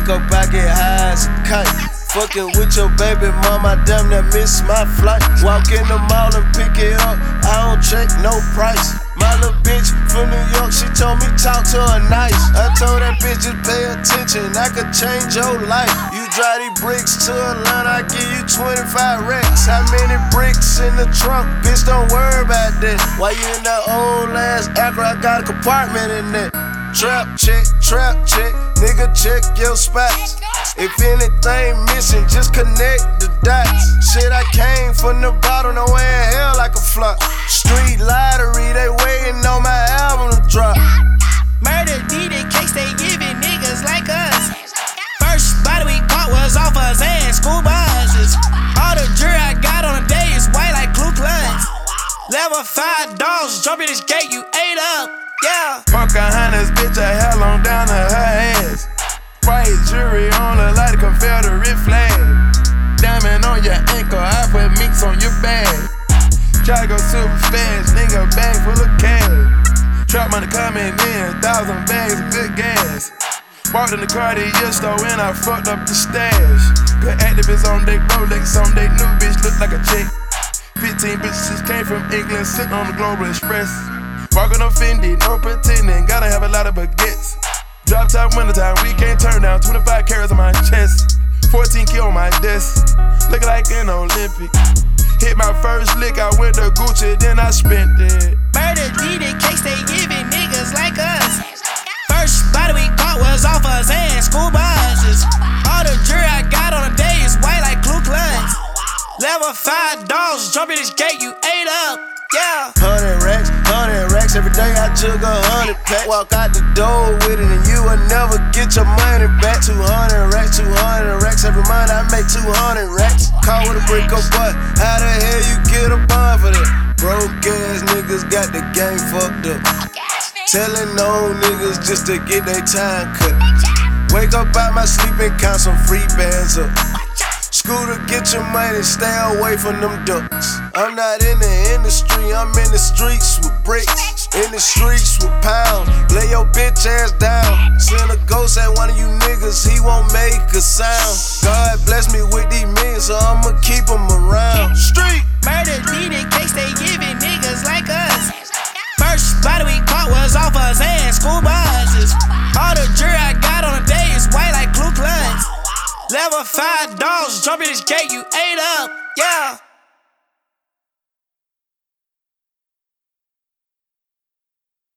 wake up, I get high as a kite. Fucking with your baby mama, damn that miss my flight. Walk in the mall and pick it up, I don't check no price. My little bitch from New York, she told me talk to her nice. I told that bitch just pay attention, I could change your life. You drive these bricks to Atlanta, I give you 25 racks. How many bricks in the trunk? Bitch, don't worry about that. Why you in that old ass Acura? I got a compartment in there. Trap check, nigga check your spots. If anything missing, just connect the dots. Shit, I came from the bottom, no way in hell like a flop. Street lottery, they waiting on my album to drop. Murder needed case they giving niggas like us. First body we caught was off us and school buses. All the jury I got on the day is white like Ku Klux. Level 5 dogs, jump in this gate, you ate up. Yeah. Pocahontas, bitch, I hell on down to her ass. White jury on her like a Confederate flag. Diamond on your ankle, I put minks on your bag. Try to go super fast, nigga, bag full of cash. Trap money coming in, 1,000 bags of good gas. Walked in the Cartier store and I fucked up the stash. Good activists on deck, Rolex on deck, new bitch look like a chick. 15 bitches came from England, sitting on the Global Express. Walking on Fendi, no pretending, gotta have a lot of baguettes. Drop top wintertime, we can't turn down, 25 carats on my chest. 14 kill on my desk, looking like an Olympic. Hit my first lick, I went to Gucci, then I spent it. Murder needed case they giving niggas like us. First body we caught was off us and school buses. All the jury I got on the day is white like Ku Klux. Level 5 dogs, jump in this gate, you ate up. Yeah. 100 racks, every day I took 100 pack. Walk out the door with it and you will never get your money back. 200 racks, every month I make 200 racks. Call with a brick up, but how the hell you get a bond for that? Broke ass niggas got the game fucked up. Telling old niggas just to get their time cut. Wake up out my sleep and count some free bands up. Scooter, get your money, stay away from them ducks. I'm not in the industry, I'm in the streets with bricks. In the streets with pounds, lay your bitch ass down. Send a ghost at one of you niggas, he won't make a sound. God bless me with these millions, so I'ma keep them around. Street! Murder needed case they giving niggas like us. First body we caught was off us and school buses. All the jury I got on the day is white like Ku Klux. Level 5 dogs, jump in this gate, you ate up. Yeah.